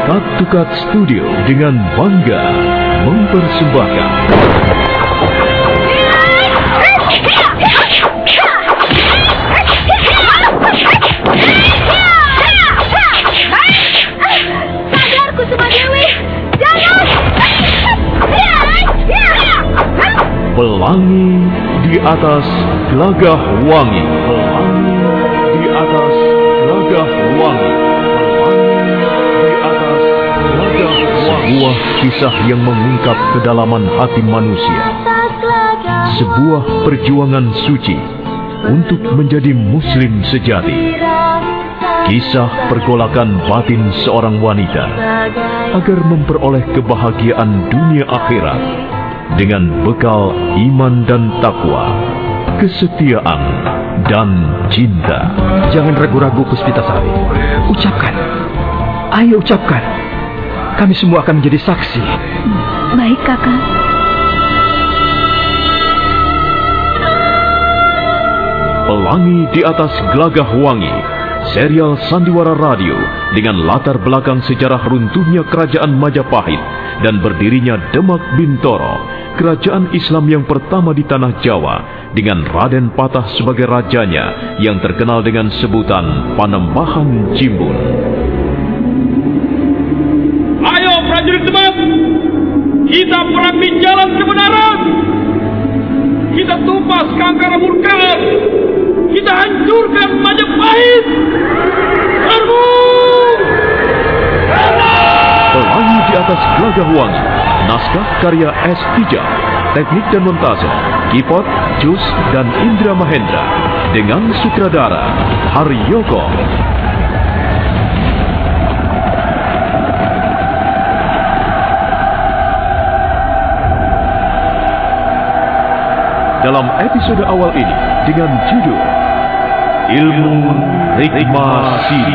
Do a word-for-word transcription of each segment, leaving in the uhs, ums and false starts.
Cut to Cut Studio dengan bangga mempersembahkan Sadar Kusuma Dewi, jangan! Pelangi di atas Gelagah Wangi. Pelangi di atas Gelagah Wangi. Sebuah kisah yang mengungkap kedalaman hati manusia. Sebuah perjuangan suci untuk menjadi muslim sejati. Kisah pergolakan batin seorang wanita agar memperoleh kebahagiaan dunia akhirat dengan bekal iman dan takwa, kesetiaan dan cinta. Jangan ragu-ragu, Puspitasari. Ucapkan. Ayo ucapkan. Kami semua akan menjadi saksi. Baik, Kakak. Pelangi di atas Gelagah Wangi, serial sandiwara radio dengan latar belakang sejarah runtuhnya kerajaan Majapahit dan berdirinya Demak Bintoro, kerajaan Islam yang pertama di tanah Jawa, dengan Raden Patah sebagai rajanya yang terkenal dengan sebutan Panembahan Jimbun. Ayo prajurit Demak, kita perangi jalan kebenaran. Kita tumpas kangkara murkaan. Kita hancurkan Majapahit. Serbu! Pelangi di atas Gelagah Wangi, naskah karya S. Tijab, teknik dan montase Kipot, Jus dan Indra Mahendra, dengan sutradara Haryoko. Dalam episode awal ini dengan judul Ilmu Rikma Sidi.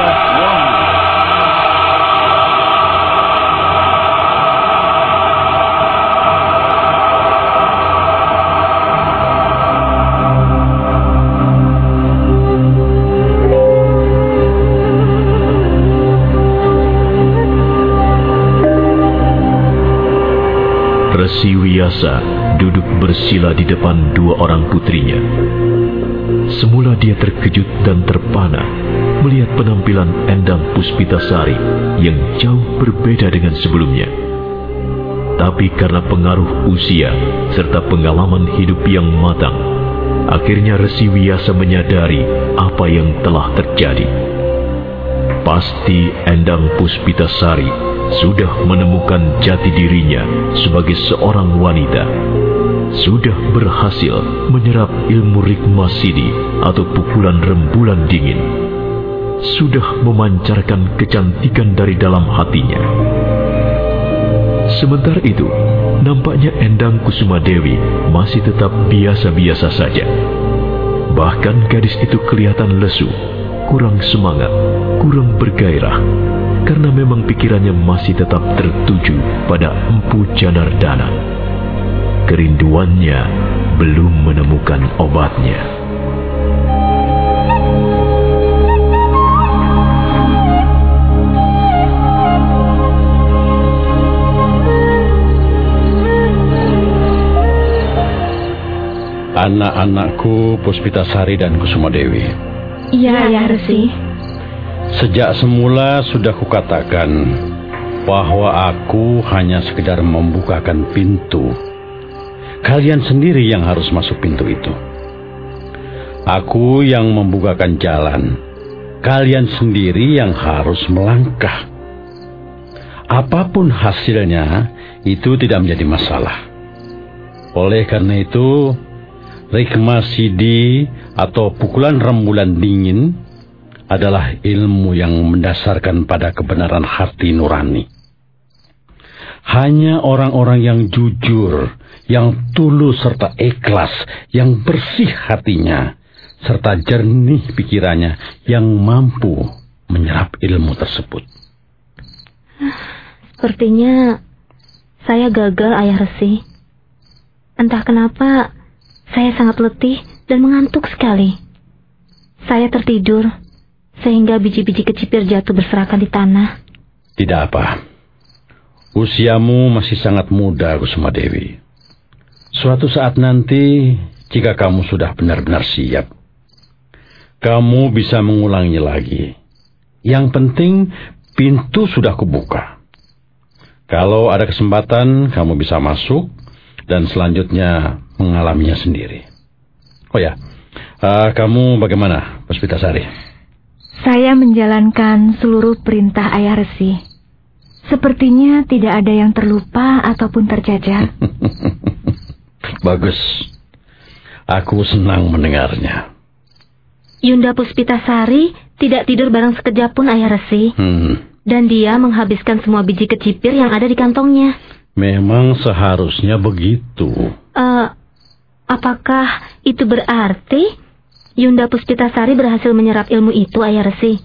Resi Wiyasa duduk bersila di depan dua orang putrinya. Semula dia terkejut dan terpana melihat penampilan Endang Puspitasari yang jauh berbeda dengan sebelumnya. Tapi karena pengaruh usia serta pengalaman hidup yang matang, akhirnya Resi Wiyasa menyadari apa yang telah terjadi. Pasti Endang Puspitasari sudah menemukan jati dirinya sebagai seorang wanita, sudah berhasil menyerap ilmu Rikma Sidi atau pukulan rembulan dingin, sudah memancarkan kecantikan dari dalam hatinya. Sementara itu, nampaknya Endang Kusuma Dewi masih tetap biasa-biasa saja. Bahkan gadis itu kelihatan lesu, kurang semangat, kurang bergairah, karena memang pikirannya masih tetap tertuju pada Empu Janardana. Kerinduannya belum menemukan obatnya. Anak-anakku Puspitasari dan Kusuma Dewi. Iya, ya, Resi. Sejak semula sudah kukatakan bahwa aku hanya sekedar membukakan pintu. Kalian sendiri yang harus masuk pintu itu. Aku yang membukakan jalan. Kalian sendiri yang harus melangkah. Apapun hasilnya, itu tidak menjadi masalah. Oleh karena itu, Rikma Sidi atau pukulan rembulan dingin adalah ilmu yang mendasarkan pada kebenaran hati nurani. Hanya orang-orang yang jujur, yang tulus serta ikhlas, yang bersih hatinya, serta jernih pikirannya yang mampu menyerap ilmu tersebut. Sepertinya saya gagal, Ayah Resi. Entah kenapa, saya sangat letih dan mengantuk sekali. Saya tertidur, sehingga biji-biji kecipir jatuh berserakan di tanah. Tidak apa. Usiamu masih sangat muda, Kusuma Dewi. Suatu saat nanti, jika kamu sudah benar-benar siap, kamu bisa mengulanginya lagi. Yang penting, pintu sudah kubuka. Kalau ada kesempatan, kamu bisa masuk dan selanjutnya mengalaminya sendiri. Oh ya, uh, kamu bagaimana, Puspitasari? Saya menjalankan seluruh perintah Ayah Resi. Sepertinya tidak ada yang terlupa ataupun tercacat. Bagus. Aku senang mendengarnya. Yunda Puspitasari tidak tidur barang sekejap pun, Ayah Resi. Hmm. Dan dia menghabiskan semua biji kecipir yang ada di kantongnya. Memang seharusnya begitu. Uh, apakah itu berarti Yunda Puspitasari berhasil menyerap ilmu itu, Ayah Resi?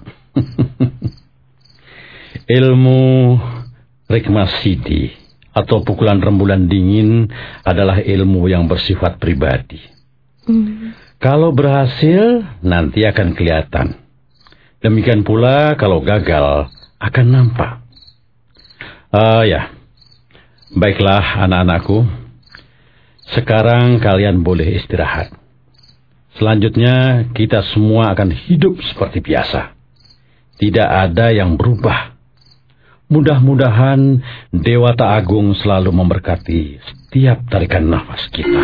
Ilmu Rikmasiti atau pukulan rembulan dingin adalah ilmu yang bersifat pribadi. Hmm. Kalau berhasil, nanti akan kelihatan. Demikian pula kalau gagal, akan nampak. Ah uh, ya, baiklah anak-anakku. Sekarang kalian boleh istirahat. Selanjutnya kita semua akan hidup seperti biasa. Tidak ada yang berubah. Mudah-mudahan Dewata Agung selalu memberkati setiap tarikan nafas kita.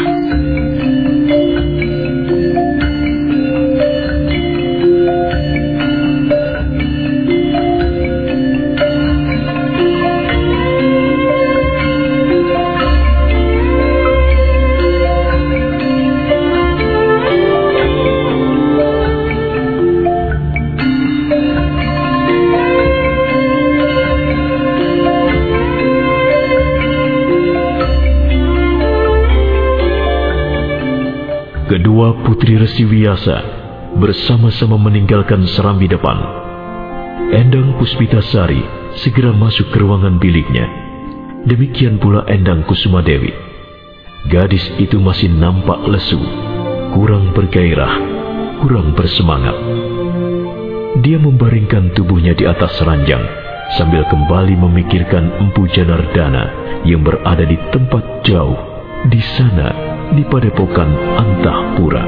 Kedua putri Resi Wiyasa bersama-sama meninggalkan serambi depan. Endang Puspitasari segera masuk ke ruangan biliknya. Demikian pula Endang Kusuma Dewi. Gadis itu masih nampak lesu, kurang bergairah, kurang bersemangat. Dia membaringkan tubuhnya di atas ranjang sambil kembali memikirkan Empu Janardana yang berada di tempat jauh di sana di padepokan Antahpura.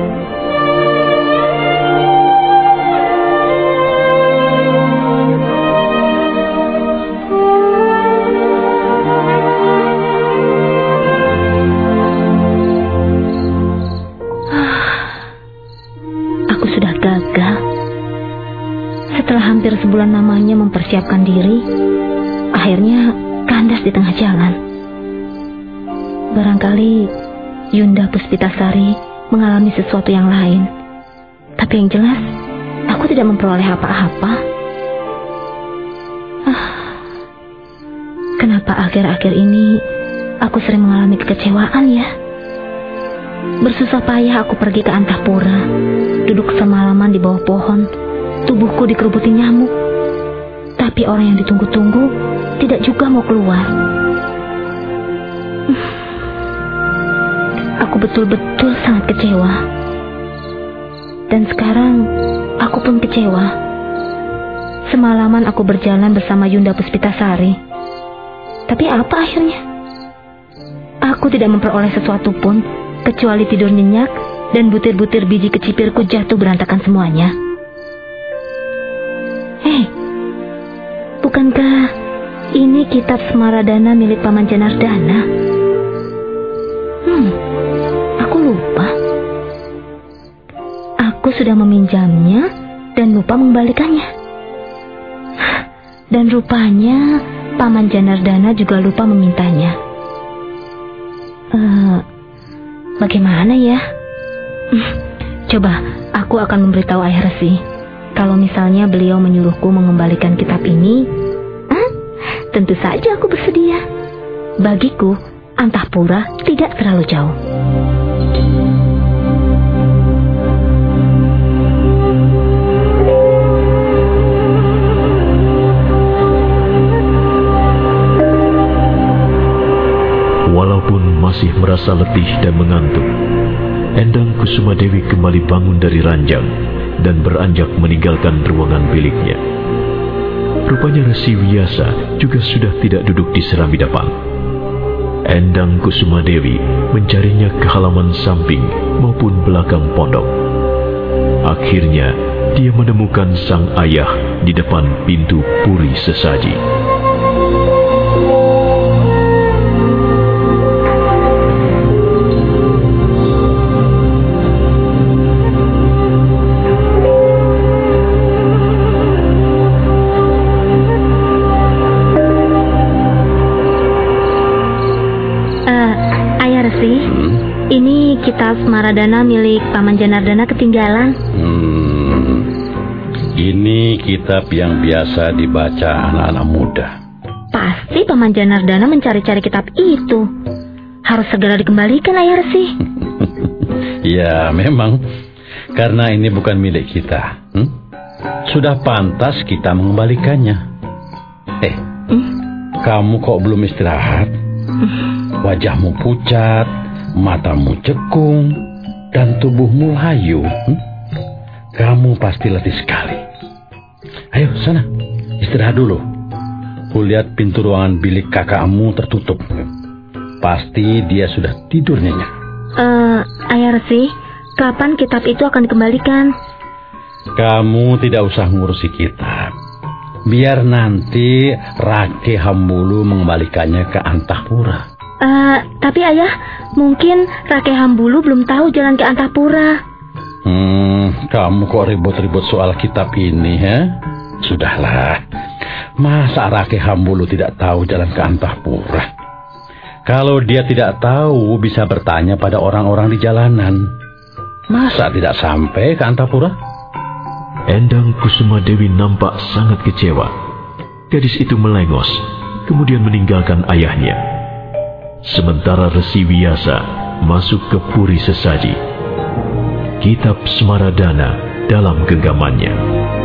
Aku sudah gagal. Setelah hampir sebulan lamanya mempersiapkan diri, akhirnya kandas di tengah jalan. Barangkali Yunda Puspitasari mengalami sesuatu yang lain. Tapi yang jelas, aku tidak memperoleh apa-apa. Ah, kenapa akhir-akhir ini aku sering mengalami kekecewaan ya? Bersusah payah aku pergi ke Antahpura, duduk semalaman di bawah pohon, tubuhku dikerubuti nyamuk. Tapi orang yang ditunggu-tunggu tidak juga mau keluar. Aku betul-betul sangat kecewa. Dan sekarang aku pun kecewa. Semalaman aku berjalan bersama Yunda Puspitasari. Tapi apa akhirnya? Aku tidak memperoleh sesuatu pun kecuali tidur nyenyak dan butir-butir biji kecipirku jatuh berantakan semuanya. Hei, bukankah ini kitab Semaradana milik Paman Janardana? Hmm, aku lupa. Aku sudah meminjamnya dan lupa mengembalikannya. Dan rupanya Paman Janardana juga lupa memintanya. Uh, bagaimana ya? Coba aku akan memberitahu Ayah Resi. Kalau misalnya beliau menyuruhku mengembalikan kitab ini, huh? Tentu saja aku bersedia. Bagiku, Antahpura tidak terlalu jauh. Walaupun masih merasa letih dan mengantuk, Endang Kusuma Dewi kembali bangun dari ranjang dan beranjak meninggalkan ruangan biliknya. rupanya Resi Wiyasa juga sudah tidak duduk di serambi depan. Endang Kusumadewi mencarinya ke halaman samping maupun belakang pondok. Akhirnya, dia menemukan sang ayah di depan pintu puri sesaji. Ini kitab Smaradana milik Paman Janardana ketinggalan. Hmm, ini kitab yang biasa dibaca anak-anak muda. Pasti Paman Janardana mencari-cari kitab itu. Harus segera dikembalikan, Ayah Resi. Ya, memang. Karena ini bukan milik kita. Hmm? Sudah pantas kita mengembalikannya. Eh, hmm? Kamu kok belum istirahat? Wajahmu pucat, matamu cekung, dan tubuhmu layu. Hmm? Kamu pasti letih sekali. Ayo sana, istirahat dulu. Kulihat pintu ruangan bilik kakakmu tertutup. Pasti dia sudah tidur nyenyak. Uh, Ayah Resi, kapan kitab itu akan dikembalikan? Kamu tidak usah ngurusi kitab. Biar nanti Rake Hambulu mengembalikannya ke Antahpura. Uh, tapi Ayah, mungkin Rake Hambulu belum tahu jalan ke Antahpura. Hmm, kamu kok ribut-ribut soal kitab ini, ya? Sudahlah, masa Rake Hambulu tidak tahu jalan ke Antahpura? Kalau dia tidak tahu, bisa bertanya pada orang-orang di jalanan. Masa tidak sampai ke Antahpura? Endang Kusumadewi nampak sangat kecewa. Gadis itu melengos, kemudian meninggalkan ayahnya. Sementara Resi Wiyasa masuk ke puri sesaji. Kitab Smaradana dalam genggamannya.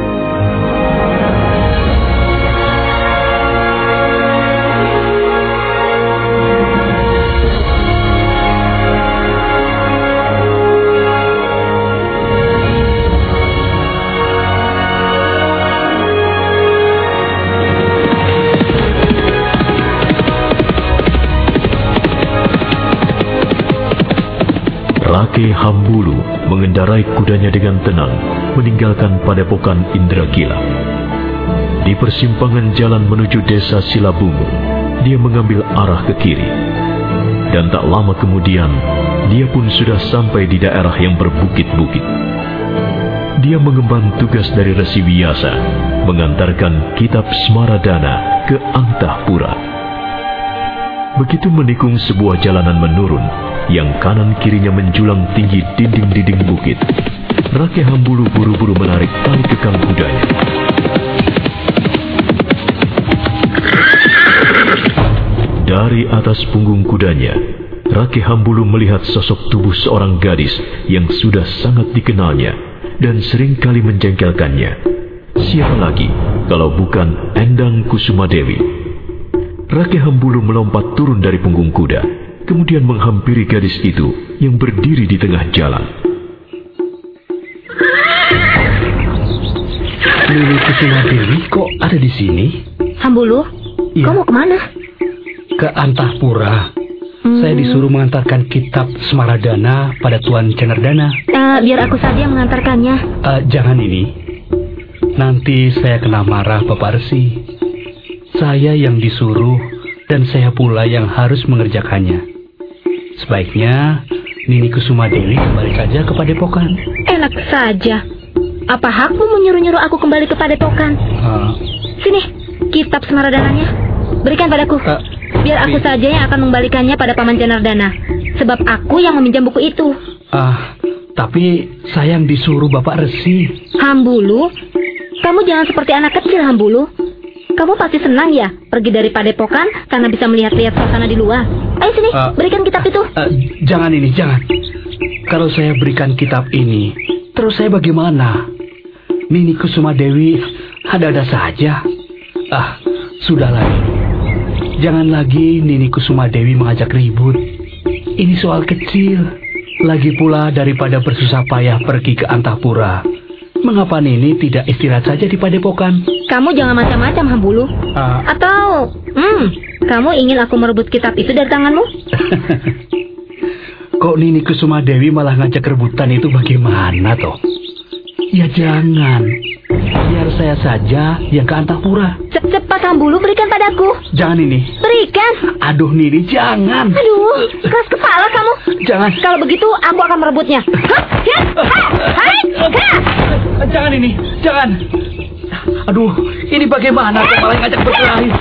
Rake Hambulu mengendarai kudanya dengan tenang, meninggalkan padepokan Indragila. Di persimpangan jalan menuju desa Silabungu, dia mengambil arah ke kiri. Dan tak lama kemudian, dia pun sudah sampai di daerah yang berbukit-bukit. Dia mengemban tugas dari Resi Wiyasa, mengantarkan kitab Smaradana ke Antahpura. Begitu menikung sebuah jalanan menurun, yang kanan kirinya menjulang tinggi dinding-dinding bukit, Rake Hambulu buru-buru menarik tali kekang kudanya. Dari atas punggung kudanya, Rake Hambulu melihat sosok tubuh seorang gadis yang sudah sangat dikenalnya dan seringkali menjengkelkannya. Siapa lagi kalau bukan Endang Kusumadewi? Rake Hambulu melompat turun dari punggung kuda, kemudian menghampiri gadis itu yang berdiri di tengah jalan. Nini Kusumadewi kok ada di sini? Hambulu, ya. Kamu kemana? Ke Antahpura. Hmm. Saya disuruh mengantarkan kitab Smaradana pada Tuan Janardana. Uh, biar aku saja mengantarkannya. Uh, jangan ini. Nanti saya kena marah Bapak Resi. Saya yang disuruh dan saya pula yang harus mengerjakannya. Sebaiknya Nini Kusumadewi kembali saja ke padepokan. Enak saja. Apa hakmu menyuruh-nyuruh aku kembali ke padepokan? Uh, Sini, kitab Smaradananya. Berikan padaku. Uh, Biar aku saja yang akan mengembalikannya pada Paman Janardana. Sebab aku yang meminjam buku itu. Ah, uh, tapi saya yang disuruh Bapak Resi. Hambulu, kamu jangan seperti anak kecil, Hambulu. Kamu pasti senang ya pergi dari padepokan karena bisa melihat-lihat suasana di luar. Ayo sini, uh, berikan kitab itu. Uh, jangan ini, jangan. Kalau saya berikan kitab ini, terus saya bagaimana? Nini Kusumadewi ada-ada saja. Ah, sudahlah. Jangan lagi Nini Kusumadewi mengajak ribut. Ini soal kecil. Lagi pula daripada bersusah payah pergi ke Antahpura, mengapa Nini tidak istirahat saja di padepokan? Kamu jangan macam-macam, Hambulu. Uh, Atau, hmm, kamu ingin aku merebut kitab itu dari tanganmu? Kok Nini Kusuma Dewi malah ngajak rebutan itu bagaimana toh? Ya jangan. Biar saya saja yang ke Antapura. Cepat, Hambulu, berikan padaku. Jangan Nini. Berikan. Aduh Nini, jangan. Aduh, keras kepala kamu. Jangan. Kalau begitu, aku akan merebutnya. Jangan Nini, jangan. Aduh, ini bagaimana kok malah ngajak berkelahi?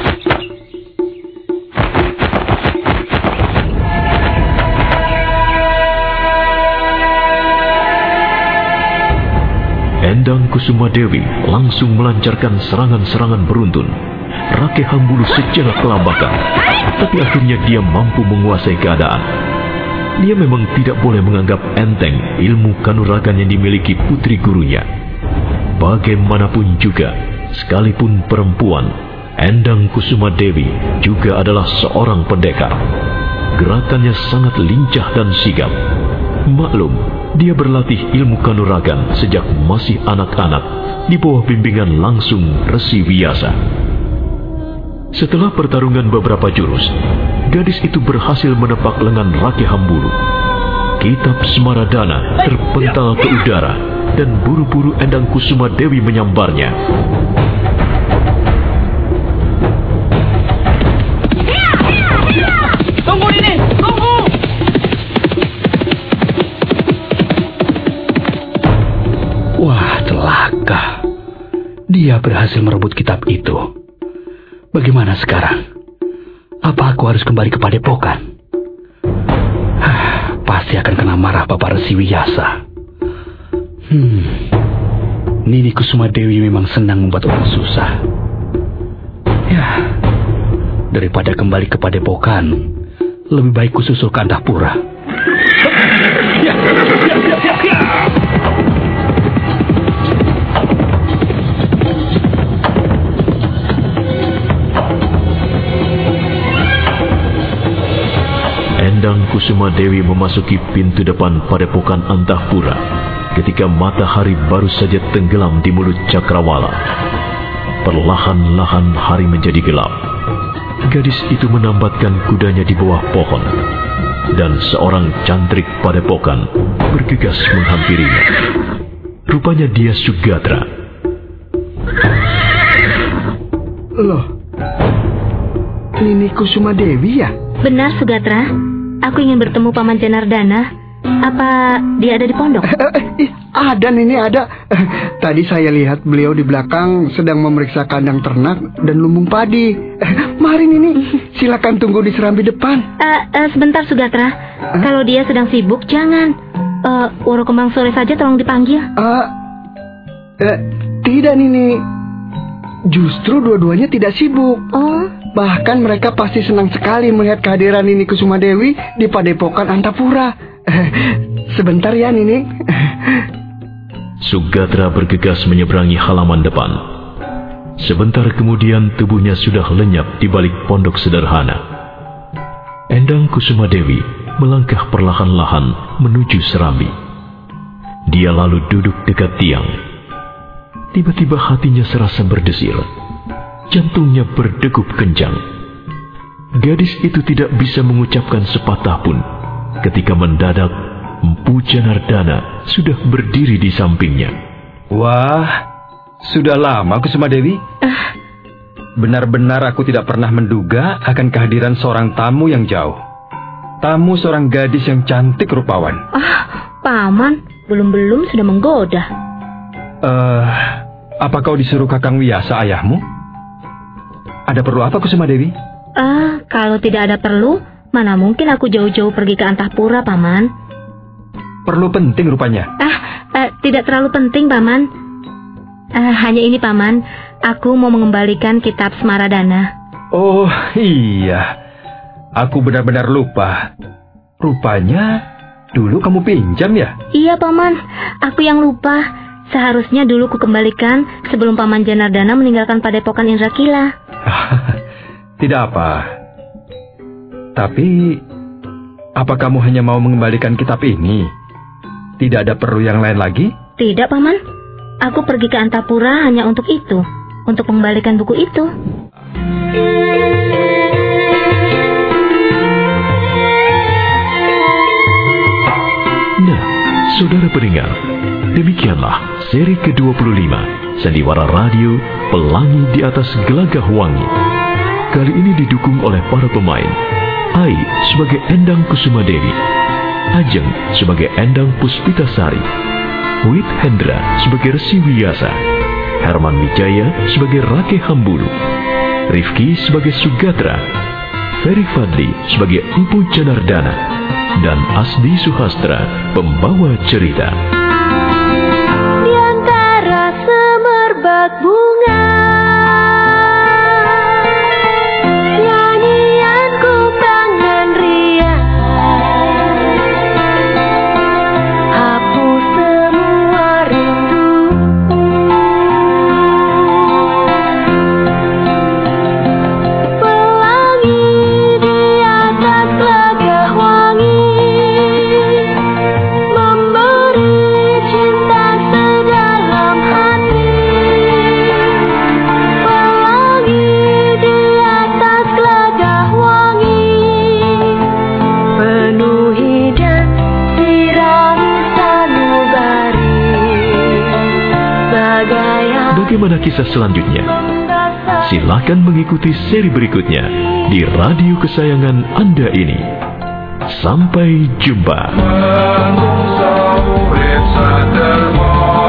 Endang Kusuma Dewi langsung melancarkan serangan-serangan beruntun. Rake Hambulu sejenak kelambakan, tapi akhirnya dia mampu menguasai keadaan. Dia memang tidak boleh menganggap enteng ilmu kanuragan yang dimiliki putri gurunya. Bagaimanapun juga, sekalipun perempuan, Endang Kusuma Dewi juga adalah seorang pendekar. Gerakannya sangat lincah dan sigap. Maklum, dia berlatih ilmu kanuragan sejak masih anak-anak di bawah bimbingan langsung Resi Wiyasa. Setelah pertarungan beberapa jurus, gadis itu berhasil menepak lengan Rake Hambulu. Kitab Smaradana terpental ke udara dan buru-buru Endang Kusuma Dewi menyambarnya. Tunggu Nini, tunggu! Wah, celaka. Dia berhasil merebut kitab itu. Bagaimana sekarang? Apa aku harus kembali ke padepokan? Hah, pasti akan kena marah Bapak Resi Wiyasa. Hmm, Nini Kusuma Dewi memang senang membuat orang susah. Ya, daripada kembali ke padepokan, lebih baik kususul ke Antapura. Ya, ya, ya, ya, ya. Endang Kusuma Dewi memasuki pintu depan padepokan Antapura ketika matahari baru saja tenggelam di mulut cakrawala. Perlahan-lahan hari menjadi gelap. Gadis itu menambatkan kudanya di bawah pohon, dan seorang cantrik padepokan bergegas menghampirinya. Rupanya dia Sugatra. Loh, Nini Kusuma Dewi ya? Benar, Sugatra. Aku ingin bertemu Paman Janardana. Apa dia ada di pondok? Eh, eh, ada Nini, ada. Eh, tadi saya lihat beliau di belakang sedang memeriksa kandang ternak dan lumbung padi. Eh, mari Nini, silakan tunggu di serambi depan. Uh, uh, sebentar Sugatra. Uh? Kalau dia sedang sibuk, jangan. Uh, Woro Kembang sore saja tolong dipanggil. Uh, eh, tidak Nini. Justru dua-duanya tidak sibuk. Oh. Bahkan mereka pasti senang sekali melihat kehadiran Nini Kusuma Dewi di padepokan Antapura. Sebentar ya Nini. Sugatra bergegas menyeberangi halaman depan. Sebentar kemudian tubuhnya sudah lenyap di balik pondok sederhana. Endang Kusuma Dewi melangkah perlahan-lahan menuju serambi. Dia lalu duduk dekat tiang. Tiba-tiba hatinya serasa berdesir. Jantungnya berdegup kencang. Gadis itu tidak bisa mengucapkan sepatah pun ketika mendadak Empu Janardana sudah berdiri di sampingnya. Wah, sudah lama Kusuma Dewi. Benar-benar aku tidak pernah menduga akan kehadiran seorang tamu yang jauh. Tamu seorang gadis yang cantik rupawan. Ah, Paman, belum-belum sudah menggoda. Eh, uh, apa kau disuruh Kakang Wiyasa ayahmu? Ada perlu apa Kusuma Dewi? Ah, kalau tidak ada perlu, mana mungkin aku jauh-jauh pergi ke Antapura, Paman. Perlu penting rupanya. Ah, ah tidak terlalu penting, Paman. Ah, hanya ini, Paman. Aku mau mengembalikan kitab Smaradana. Oh, iya. Aku benar-benar lupa. Rupanya dulu kamu pinjam ya? Iya, Paman. Aku yang lupa. Seharusnya dulu kukembalikan sebelum Paman Janardana meninggalkan padepokan Indrakila. Tidak apa. Tapi, apa kamu hanya mau mengembalikan kitab ini? Tidak ada perlu yang lain lagi? Tidak, Paman. Aku pergi ke Antapura hanya untuk itu, untuk mengembalikan buku itu. Nah, saudara pendengar, demikianlah seri ke dua puluh lima Sandiwara Radio Pelangi di Atas Gelagah Wangi. Kali ini didukung oleh para pemain: Ai sebagai Endang Kusuma Dewi, Ajeng sebagai Endang Puspitasari, Wit Hendra sebagai Resi Wiyasa, Herman Wijaya sebagai Rake Hambulu, Rifki sebagai Sugatra, Ferry Fadli sebagai Empu Janardana, dan Asdi Suhastra pembawa cerita. Di antara semerbak bunga, nyanyianku kangen riang, hapus semua rindu. Pelangi di atas gelagah wangi, memberi cinta sedalam hati. Pelangi di atas gelagah wangi, penuhi dan sirami sanubari. Bagai Bagaimana kisah selanjutnya? Silakan mengikuti seri berikutnya di radio kesayangan Anda ini. Sampai jumpa. Menungso urip saderma.